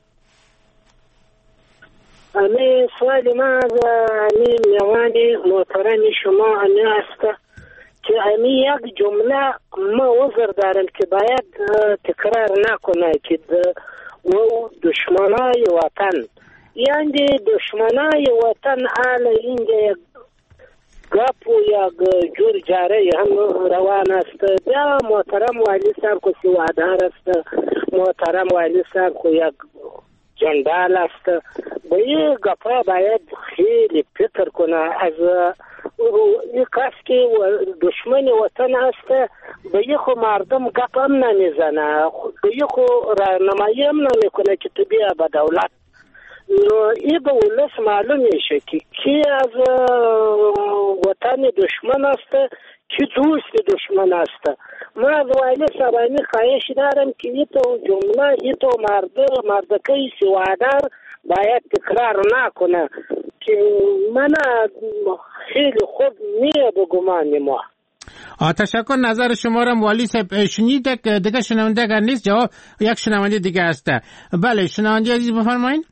امی سوال ما از امی میوانی محترم شما امی است که امی یک جمله ما وزر دارم که باید تکرار نکنه که و دشمنای وطن، یعنی دشمنای وطن آل اینجا یک گپ و یک جور جاره هم روان است. بیا محترم والی صاحب کو سوادار است، محترم والی صاحب کو یک جندال است. به این گپا باید خیلی فکر کنه. از این کس که دشمن وطن است به این خو مردم گپ هم نمیزنه، به این خو راهنمایی هم نمیکنه که تو بیا به دولت. این به ولس معلوم میشه که کی از وطن دشمن است، کی دوست دشمن است. ما از والی سبانی خواهش دارم که این تو جمله، این تو مردکه سوادار باید تکرار نکنه که من خیلی خوب نیه به گمان ما. تشکر. نظر شما را والی صاحب شنید. دیگه شنونده اگر نیست جواب یک شنونده دیگه هست. بله شنونده عزیز بفرمایید.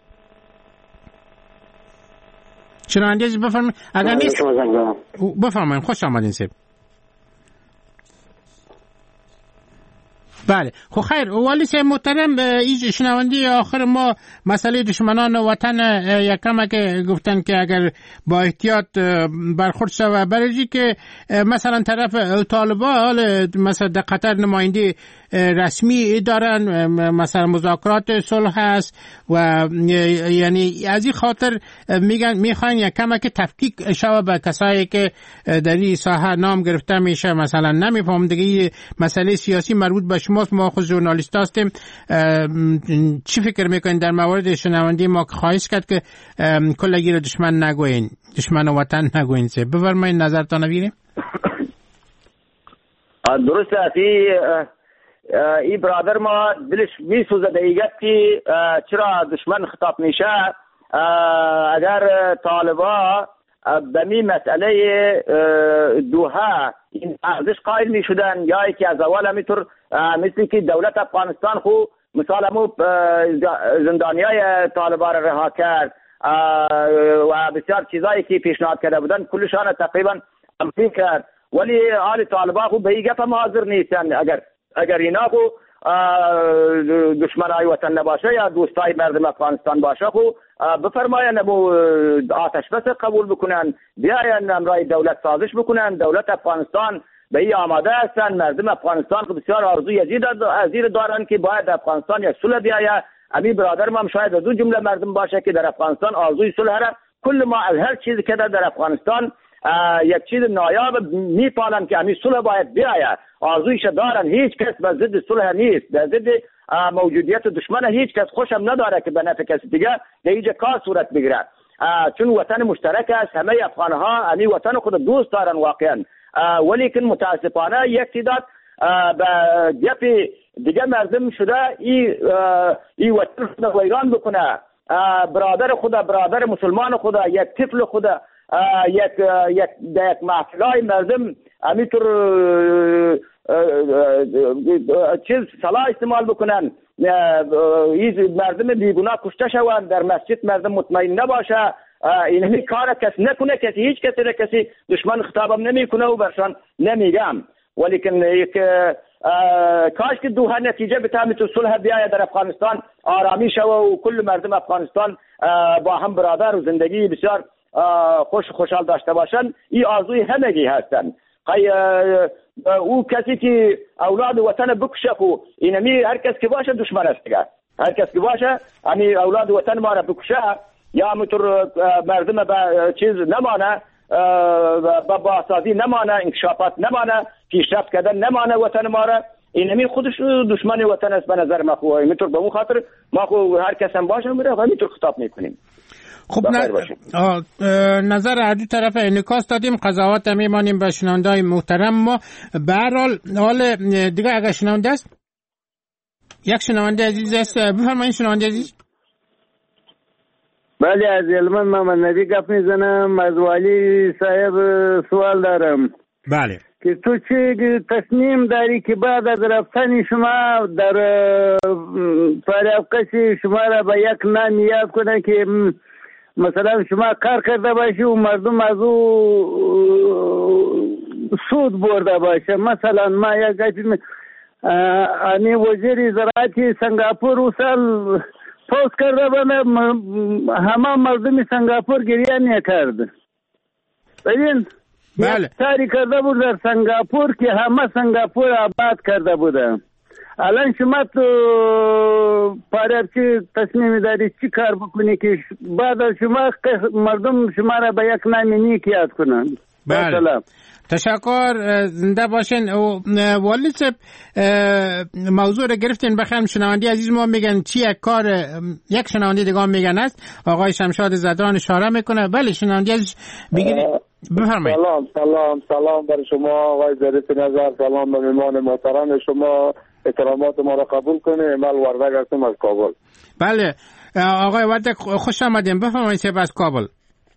شنونده عزیز بفرمایید. اگر نیست بفرمایید. خوش آمدین صاحب. بله خب خیر. والی صاحب محترم، این شنونده آخر ما مسئله دشمنان وطن یکم که گفتن که اگر با احتیاط برخورد شود، برای که مثلا طرف طالبان مثلا در قطر نماینده رسمی دارن، مثلا مذاکرات صلح هست و یعنی از این خاطر میخوان یکم که تفکیک شود به کسایی که در این ساحه نام گرفته میشه. مثلا نمیفهم دیگه مسئله سیاسی مربوط به شماست، ما خود ژورنالیست هستیم. چی فکر میکنین در مورد شنونده ما که خواهش کرد که کلگی رو دشمن نگوین، دشمن وطن نگوین؟ سه بفرمایید نظرتان بگیریم. درسته. این برادر ما دلش میسوزه دیگه که چرا دشمن خطاب میشه. اگر طالبا به می مسئله دوحه این ارزش قائل می شدن، یا که از اول همینطور مثل که دولت افغانستان خو مثال همو زندانیای طالبا را رها کرد و بسیار چیزایی که پیشنهاد کرده بودن کلشان تقریبا تمثیل کرد، ولی حال طالبا خو به این گپ هم حاضر نیستن. اگر اینا خو دشمنای وطن نباشه یا دوستای مردم افغانستان باشه خو بفرماین آتش بس قبول بکنن، بیاین امرای دولت سازش بکنن. دولت افغانستان به این آماده هستن. مردم افغانستان بسیار آرزوی عزیز دارن که باید افغانستان یک صلح بیاید. امی برادر ما هم شاید از اون جمله مردم باشه که در افغانستان آرزوی صلح را کل ما از هر چیزی که در افغانستان یک چیز نایاب میپالن که همین صلح باید بیاید. آرزویش دارن. هیچ کس به ضد صلح نیست، به ضد موجودیت دشمن هیچ کس خوشم نداره که به نفع کسی دیگه در اینجا کار صورت بگیره، چون وطن مشترک است. همه افغانها همین وطن خود دوست دارن واقعا، ولیکن متاسفانه یک تعداد به گپ دیگه مردم شده این وطن خود ویران بکنه. برادر مسلمان خود، یک طفل خود، یک محفلای مردم همینطور چیز سلاح استعمال بکنن، مردم بیگناه کشته شوند، در مسجد مردم مطمئن نباشه. این کار کسی نکنه، هیچ کسی را کسی دشمن خطابم نمیکنه و برشان نمیگم، ولیکن کاش که دوحه نتیجه بتامه تو صلح بیاید در افغانستان، آرامی شوه و کل مردم افغانستان با هم برادر و زندگی بسیار خوشحال داشته باشن. این آرزوی همگی هستن. او کسی که اولاد وطن بکشه خو اینمی هر کس که باشه دشمن است دیگه. هر کس که باشه یعنی اولاد وطن ما را بکشه یا همونطور مردم به چیز نمانه، با باسازی نمانه، انکشافات نمانه، پیشرفت کردن نمانه وطن ما را، اینمی خودش دشمن وطن است به نظر ما. خو اینطور به اون خاطر ما خو هر کس هم باشه میره همینطور خطاب میکنیم. خب نظر هر دو طرف انعکاس دادیم، قضاوت هم میمانیم به شنونده‌های محترم. ما به هر حال دیگه اگر شنونده است، یک شنونده عزیز است، بفرمایید شنونده عزیز. بله از علمان محمد نبی گپ میزنم. از والی صاحب سوال دارم. بله که تو چه تصمیم داری که بعد از رفتن شما در فریابکش شما را به یک نام یاد کنه که مثلا شما کار کرده باشی و مردم از او سود برده باشه؟ مثلا ما یک وزیر زراعت سنگاپور وصل پوز کرده بانه همه مردم سنگاپور گریه نکرد. ببین بله کاری کرده بود در سنگاپور که همه سنگاپور آباد کرده بوده. الان شما تو پاره چی تصمیم داری چی کار بکنی که بعد از شما مردم شما را به یک نام نیک یاد کنند؟ بله تشکر، زنده باشین. والی صاحب موضوع رو گرفتین، بخیر شنونده عزیز ما میگن چی یک کار، یک شنونده دیگه میگن است، آقای شمشاد زدان اشاره میکنه. بله شنونده عزیز بگیرید بفرمایید. سلام بر شما آقای ظریف نظر، سلام به مهمان محترم شما، احترامات ما را قبول کنه. من وردگ هستم از کابل. بله آقای وردگ خوش آمدین، بفرمایید صاحب از کابل.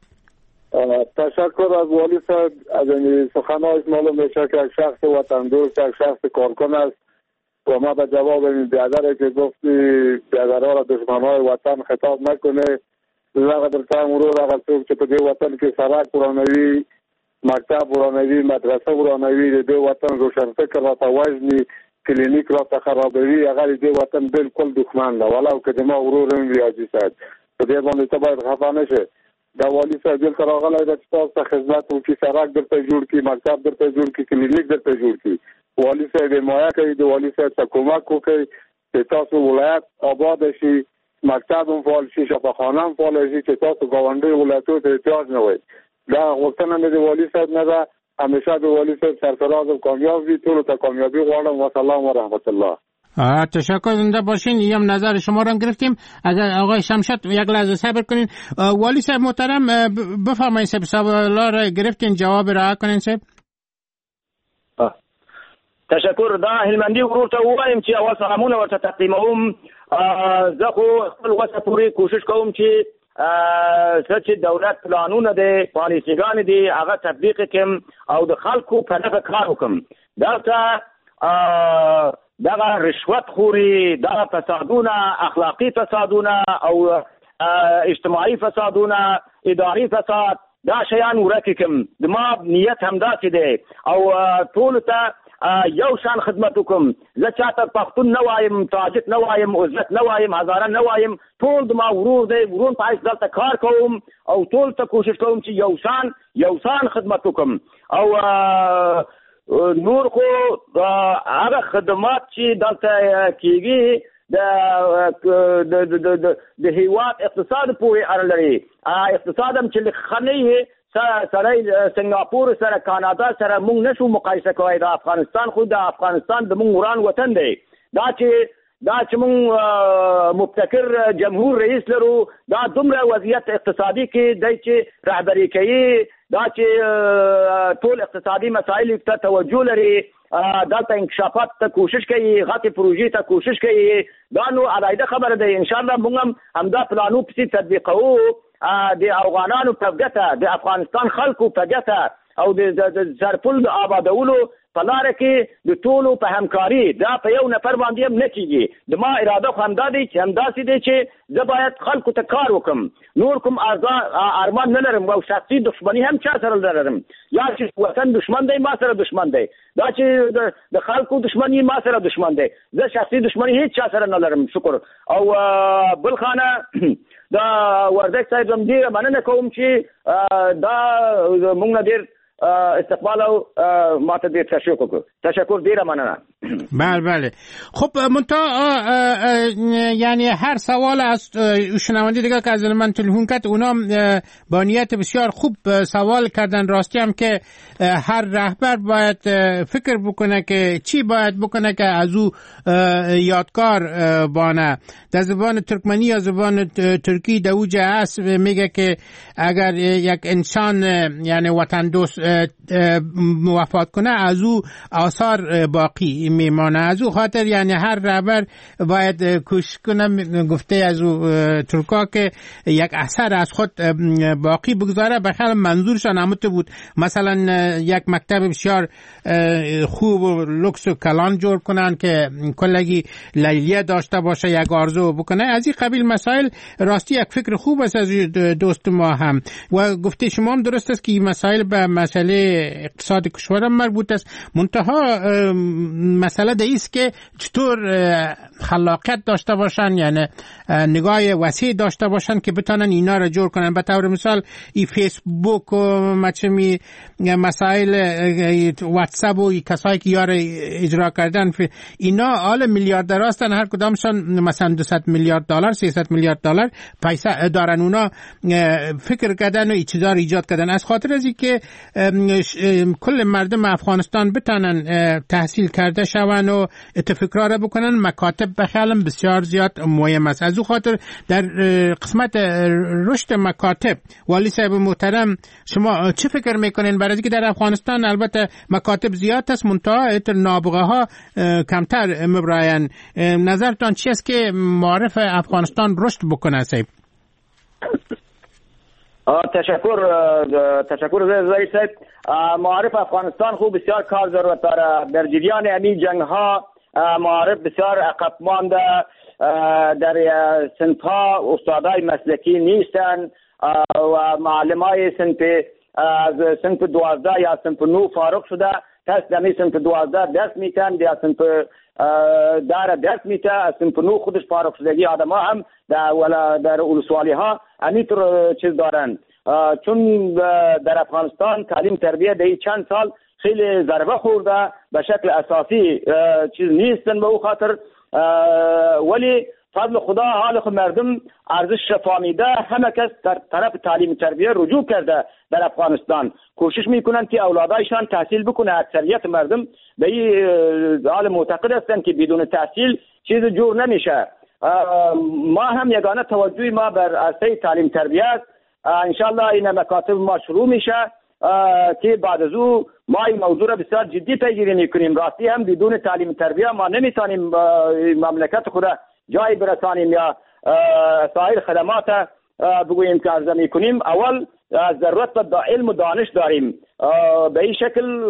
تشکر از والی صاحب. از این سخنهایش معلوم میشه که یک شخص وطن دوست، یک شخص کارکن است و ما به جواب این بیادره که گفتی بیادرها را دشمنهای وطن خطاب نکنه. لقدر تام رو را که په دې وطن کې سړک ورانوي، مکتب ورانوي، مدرسه ورانوي، د دې وطن روشنفکر راته وژني، کلینیک راته خرابوي، هغه د دې وطن بالکل دښمن ده. ولو که زما ورور هم وي حاجي صاحب، په دې باندې ته باید خفه نه شې. دا والي صاحب دلته راغلی ده چې تاسو ته خدمت وکړي، سړک درته جوړ کړي، مکتب درته جوړ کړي، کلینیک درته جوړ کړي. والي صاحب حمایه کوي، د والي صاحب ته کومک وکړئ چې تاسو ولایت آباد شي، مکتب هم فعال شي، شفاخانه هم فعال شي، چې تاسو ګاونډي ولایتونو ته احتیاج نه وي. دا غوښتنه مې د والي صاحب نه ده. همیشه د والي صاحب سرفراز او کامیاب وي. ټولو ته کامیابي غواړم. و سلام و رحمت الله. تشکر، زنده باشین. یم نظر شما را هم گرفتیم. اگر آقای شمشاد یک لحظه صبر کنین. والی صاحب محترم بفرمایید، سوالا را گرفتین، جواب را کنین صاحب. تشکر. دا هلمندي ورور ته وایم چې اول سلامونه ورته تقدیموم. زه خو خپل وسه پورې کوشش کوم چې چې دولت پلانونه دي، پالیسیګانې دي، هغه تطبیق کړم او د خلکو په نفع کار وکړم. دلته دغه رشوت خوري، دغه فسادونه، اخلاقی فسادونه او اجتماعي فسادونه، اداري فساد، دا شیان ورکه کوم. د ما نیت همداسې دی او ټول ته یو شان خدمت وکم. زه چاته پښتون نه وایم، تاجک نه وایم، ازبک نه وایم، هزاره نه وایم، ټول د ما ورور دی. ورور په حیث دلته کار کوم او ټول ته کوشش کوم چې یو شان خدمت وکم. او نور خو هغه خدمات چې دلته کیږي د هیواد اقتصاد پورې اړه لري. اقتصاد هم چې خنۍ سره سنگاپور سره کانادا سره مونږ نشو مقایسه کوي. د افغانستان خو د افغانستان د مونږ وران وطن دی. دا چې مونږ مبتکر جمهور رئیس لرو، دا دومره وضعیت اقتصادي کې دی چې رهبري کوي، دا چې ټول اقتصادي مسایل ته توجه لري، دلته انکشافات ته کوشش کوي، غټې پروژې ته کوشش کوي. دا نو علاوه خبره ده. ان شاء الله مونږ همدا پلانو پسې تطبیقوو د افغانانو په ګټه، د افغانستان خلکو په ګټه او د سرپل د آبادولو په لاره کې د ټولو په همکاري. دا په یو نفر باندې هم نه کیږي. د ما اراده خو همدا دی چې همداسې دی چې زه باید خلکو ته کار وکړم. نور کوم ارمان نه لرم او شخصي دښمني هم چا سره نه لرم. یا چې وطن دښمن دی ما سره دښمن دی، دا چې د خلکو دښمني ما سره دښمن دی. زه شخصي دښمني هیڅ چا سره نه لرم. شکر. او بل خانه دا وردګ صاحب هم ډېره مننه کوم چې دا موږ نه ډېر استقبال او ماته ډېر تشکر ډېره مننه. بله. خب یعنی هر سوال از شنونده دیگه که از من تلفن کرد اونا با نیت بسیار خوب سوال کردن. راستی هم که هر رهبر باید فکر بکنه که چی باید بکنه که از او یادگار بانه. در زبان ترکمنی یا زبان ترکی دوجه هست، میگه که اگر یک انسان یعنی وطن دوست وفات کنه از او آثار باقی میمانه. از او خاطر یعنی هر رهبر باید کوشش کنه، گفته از او ترکا، که یک اثر از خود باقی بگذاره. بخیر منظورشان همت بود مثلا یک مکتب بسیار خوب و لوکس و کلان جور کنن که کلگی لیلیه داشته باشه، یک آرزو بکنه. از این قبیل مسائل راستی یک فکر خوب است از دوست ما هم. و گفته شما هم درست است که این مسائل به مسئله اقتصاد کشور هم مربوط است. منتها مسئله دیست که چطور خلاقیت داشته باشن، یعنی نگاه وسیع داشته باشن که بتونن اینا را جور کنن. به طور مثال ای فیسبوک و مچمی مسائل واتساپ و کسایی که یار اجرا کردن اینا آل میلیاردر هستن، هر کدامشان مثلا 200 میلیارد دلار 300 میلیارد دلار پیسه دارن. اونا فکر کردن و این چیزا رو ایجاد کردن. از خاطر از که کل مردم افغانستان بتونن تحصیل کرده شون و اتفاقا را بکنن، مکاتب بخیالم بسیار زیاد مهم است. از او خاطر در قسمت رشد مکاتب والی صاحب محترم شما چه فکر میکنین؟ برای که در افغانستان البته مکاتب زیاد است، منتها نابغه ها کمتر مبراین. نظرتان چی است که معارف افغانستان رشد بکنه صاحب؟ تشکر زایی صاحب. معارف افغانستان خوب بسیار کار ضرورت داره. در جریان امی جنگ ها معارف بسیار عقب مانده. در صنف ها استادای مسلکی نیستن و معلمای صنف 12 یا صنف 9 فارغ شده. کس دمی صنف 12 درس میتن، یا صنف درس میته، از صنف 9 خودش فارغ شدگی آدم ها هم در اولسوالی ها همینطور چیز دارن. چون در افغانستان تعلیم تربیه در چند سال خیلی ضربه خورده، به شکل اساسی چیز نیستن. به او خاطر ولی فضل خدا حال خود مردم ارزش فهمیده، همه کس در طرف تعلیم تربیه رجوع کرده. در افغانستان کوشش میکنن که اولادایشان تحصیل بکنه. اکثریت مردم به این حال معتقد هستند که بدون تحصیل چیز جور نمیشه. ما هم یگانه توجه ما بر عرصه تعلیم تربیه است. انشالله این مکاتب ما شروع میشه که بعد از او ما این موضوع را بسیار جدی پیگیری میکنیم. راستی هم بدون تعلیم تربیه ما نمیتونیم مملکت خود جای برسانیم یا سایر خدمات بگوییم که عرضه میکنیم. اول ضرورت به علم و دانش داریم. به این شکل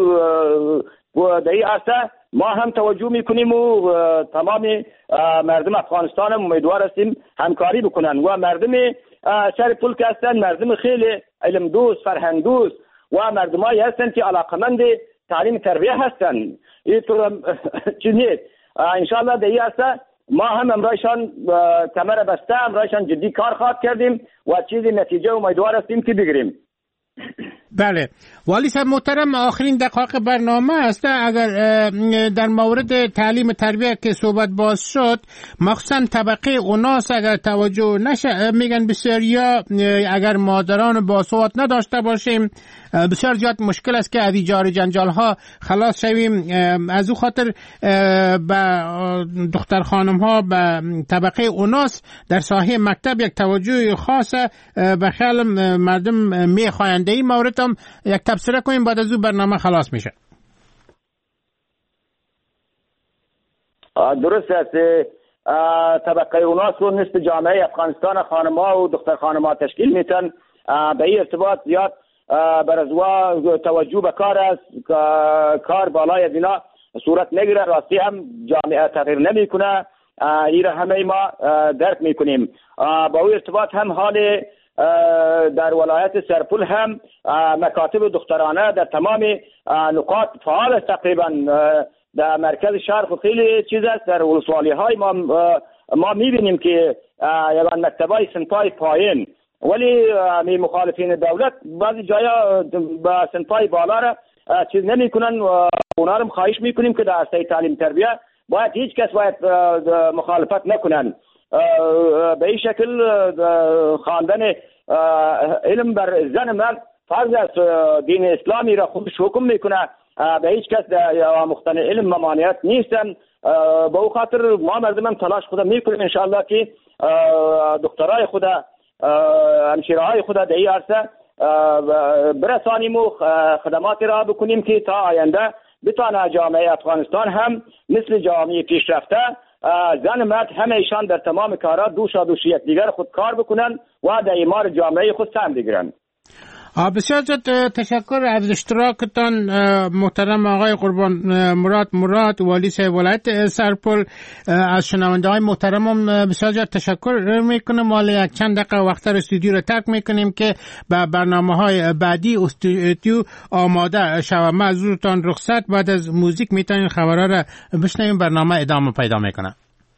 در این عرصه ما هم توجه میکنیم و تمام مردم افغانستان هم امیدوار هستیم همکاری بکنن. و مردم شهر پل که هستن مردم خیلی علم دوست، فرهنگ دوست و مردمایی هستن که علاقمند تعلیم تربیه هستن. این طور چیز نیست. انشاءالله در این عرصه ما هم امرایشان کمر بسته، امرایشان جدی کار خواهد کردیم و چیزی نتیجه امیدوار هستیم که بگیریم. بله. والی صاحب محترم، آخرین دقایق برنامه است. اگر در مورد تعلیم تربیه که صحبت باز شد، مخصوصا طبقه اوناس اگر توجه نشه، میگن بسیاریا اگر مادران باسواد نداشته باشیم بسیار زیاد مشکل است که از جار جنجال ها خلاص شویم. از او خاطر به دختر خانم ها به طبقه اوناس در ساحه مکتب یک توجه خاص به خیال مردم میخواهند. این مورد هم یک تبصره کنیم بعد از او برنامه خلاص میشه. درست است. طبقه اوناس رو نصف جامعه افغانستان خانم ها و دختر خانم ها تشکیل میتن. به این ارتباط زیاد بر از توجه به کار است. کار بالای از اینا صورت نگیره. راستی هم جامعه تغییر نمی کنه. این را همه ما درک می کنیم. با این ارتباط هم حال در ولایت سرپل هم مکاتب دخترانه در تمام نقاط فعال است. تقریبا در مرکز شهر خیلی چیز است. در ولسوالی های ما می بینیم که یعنی مکتبای صنفای پایین، ولی مخالفین دولت بعضی جایا با صنفای بالا را چیز نمیکنن و اونا رو خواهش میکنیم که در عرصه تعلیم تربیه باید هیچ کس باید مخالفت نکنن. به این شکل خواندن علم بر زن مرد فرض است. دین اسلامی را خودش حکم میکنه، به هیچ کس آموختن علم ممانعت نیستن. به او خاطر ما مردم تلاش خود میکنیم انشاءالله که دکترای خود همشیرهای خود در این عرصه برسانیم و خدمات را بکنیم که تا آینده بتانه جامعه افغانستان هم مثل جامعه پیشرفته زن مرد همه ایشان در تمام کارات دوشا دوش یکدیگر خود کار بکنن و در ایمار جامعه خود سهم بگیرن. بسیار زیاد تشکر از اشتراکتان محترم آقای قربان مراد والی صاحب ولایت سرپل. از شنونده های محترمم بسیار زیاد تشکر میکنم. حالا یک چند دقیقه وقت استودیو رو ترک میکنیم که به برنامه های بعدی استودیو آماده شود. من از روتان رخصت، بعد از موزیک میتونیم خبرها رو بشنویم، برنامه ادامه پیدا میکنه.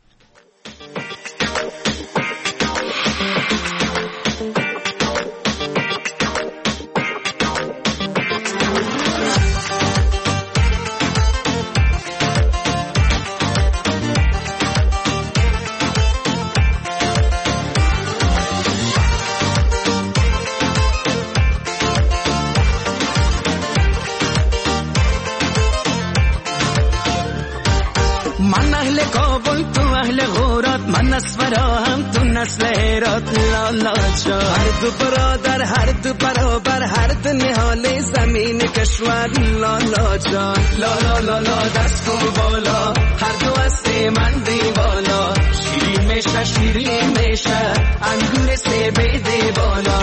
نسل هرات لالا جان، هر دو برادر هر دو برابر هر دو نهال زمین کشور لالا جان. لالا لالا دست کو بالا هر دو است من دیوالا، شیرین میشه شیرین میشه انگور سه بیده بالا.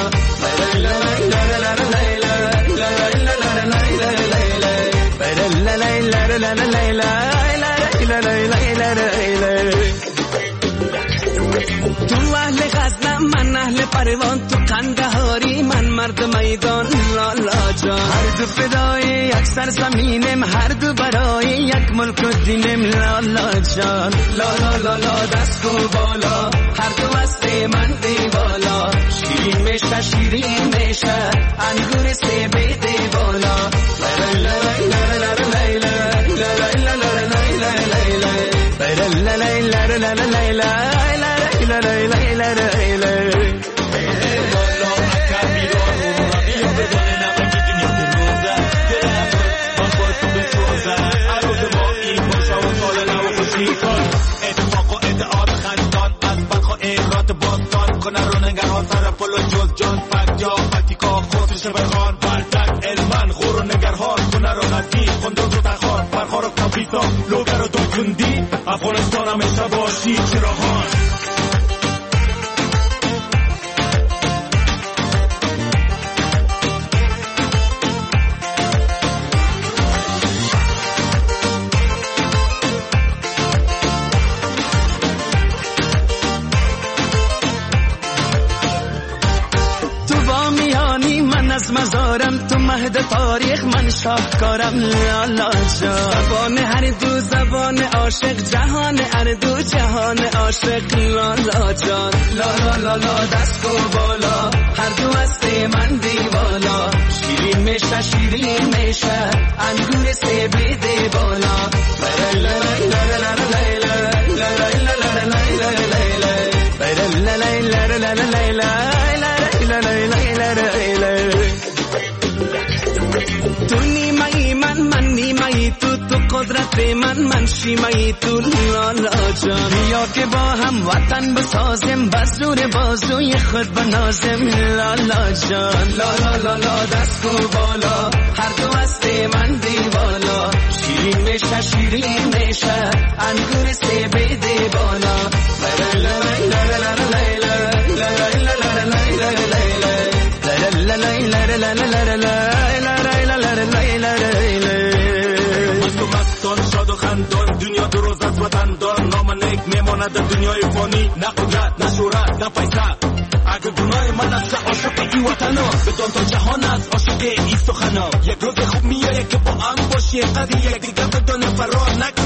تو اهل غزنم من اهل پروان، تو قندهاری من مرد میدان لالا جان. هر دو فدای یک سرزمینم، هر دو برای یک ملک و دینم لالا جان. لالا لالا دست کو بالا هر دو است من دیوالا، شیرین میشه شیرین میشه انگور سه بیده بالا. افغانستان همیشه باشی چراغان. از مزارم تو مهد تاریخ من شاهکارم لالا جان. زبان هر دو زبان عاشق، جهان هر دو جهان عاشق لالا جان. لالا لالا دست کو بالا هر دو است من دیوالا، شیرین میشه شیرین میشه انگور سه بیده بالا. تو نیمه‌ای من نیمه‌ای تو قدرت من شیمه‌ای تو لالا جان. یا که با هم وطن بسازیم، بزرگ بازوی خود بنازیم لالا جان. لالا لالا دست کو بالا هر دو است من دیوالا، شیرین میشه شیرین میشه انگور سه بیده بالا. شاد و خندان دنیا دو روز از وطن دار، نام نیک میماند در دنیای فانی، نه قدرت نه شهرت نه پیسه. اگر گناه من است عاشق این وطنا، بدان تا جهان است عاشق این سخنا. یک روز خوب میآید که با هم باشی، قدر یک دیگر بدان فرار نکنی.